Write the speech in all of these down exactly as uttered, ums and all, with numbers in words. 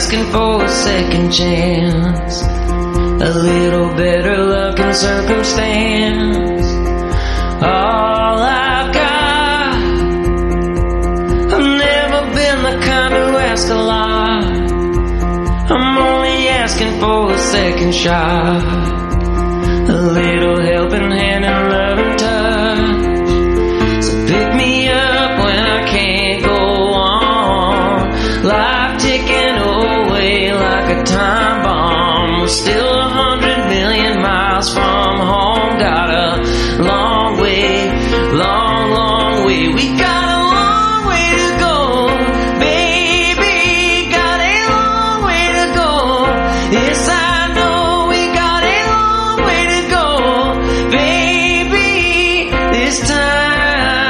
asking for a second chance, a little better luck and circumstance. All I've got, I've never been the kind who asks a lot. I'm only asking for a second shot, a little helping hand and loving touch. So pick me up when I can't go on. Life ticking away like a time bomb. We're still a hundred million miles from home. Got a long way, long, long way. We got a long way to go, baby. Got a long way to go. Yes, I know we got a long way to go, baby. This time.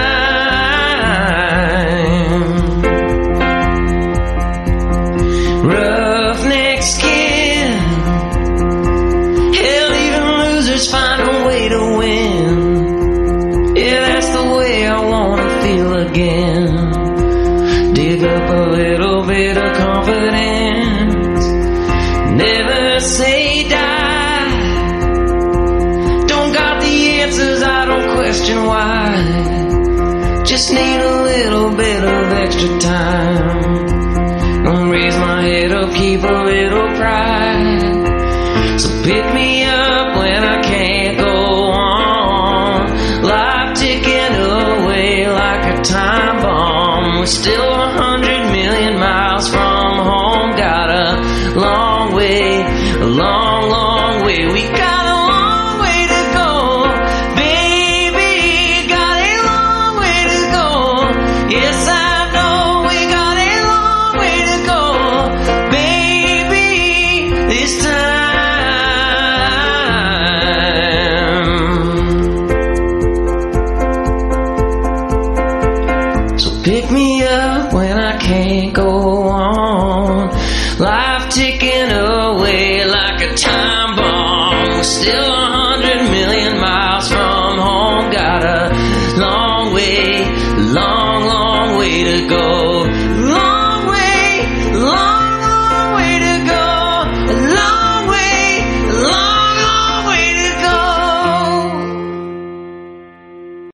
Roughneck skin. Hell, even losers find a way to win. Yeah, that's the way I wanna feel again. Dig up a little bit of confidence. Never say die. Don't got the answers, I don't question why. Just need a little bit of extra time. Don't raise my head up, keep a little pride. So pick me up when I can't go on. Life ticking away like a time bomb. We're still a hundred million miles from home. Got a long way, a long, long way. We got a long way to go, baby. Got a long way to go. Yes, I know we got a long way to go, baby. This time. So pick me up when I can't go on. Life ticking away